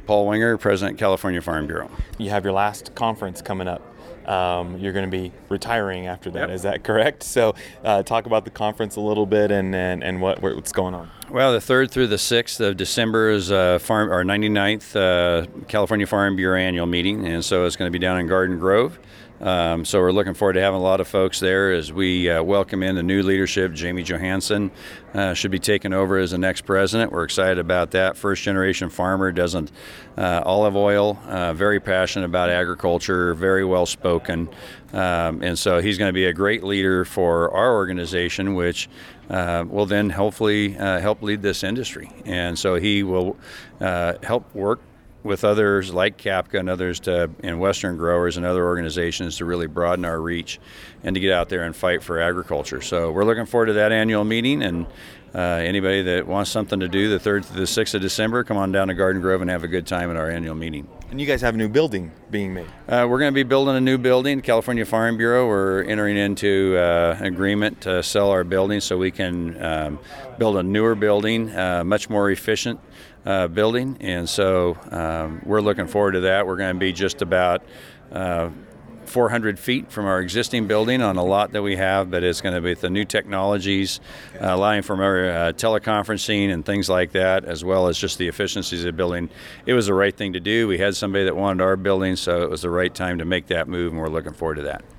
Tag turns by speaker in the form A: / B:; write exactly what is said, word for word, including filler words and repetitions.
A: Paul Winger, President, California Farm Bureau.
B: You have your last conference coming up. Um, you're going to be retiring after that.
A: Yep.
B: Is that correct? So uh, talk about the conference a little bit and, and, and what what's going on.
A: Well, the third through the sixth of December is uh, farm, our ninety-ninth uh, California Farm Bureau annual meeting, and so it's going to be down in Garden Grove. Um, so we're looking forward to having a lot of folks there as we uh, welcome in the new leadership. Jamie Johansson uh, should be taking over as the next president. We're excited about that. First generation farmer, doesn't uh, olive oil, uh, very passionate about agriculture, very well spoken. Um, and so he's going to be a great leader for our organization, which uh, will then hopefully uh, help lead this industry. And so he will uh, help work with others like CAPCA and others to, and Western growers and other organizations to really broaden our reach and to get out there and fight for agriculture. So we're looking forward to that annual meeting, and uh, anybody that wants something to do the third to the sixth of December, come on down to Garden Grove and have a good time at our annual meeting.
B: And you guys have a new building being made.
A: Uh, we're going to be building a new building, California Farm Bureau. We're entering into uh, an agreement to sell our building so we can um, build a newer building, uh, much more efficient uh, building. And so um, we're looking forward to that. We're going to be just about uh, four hundred feet from our existing building on a lot that we have, but it's going to be with the new technologies, uh, allowing for more uh, teleconferencing and things like that, as well as just the efficiencies of the building. It was the right thing to do. We had somebody that wanted our building, so it was the right time to make that move, and we're looking forward to that.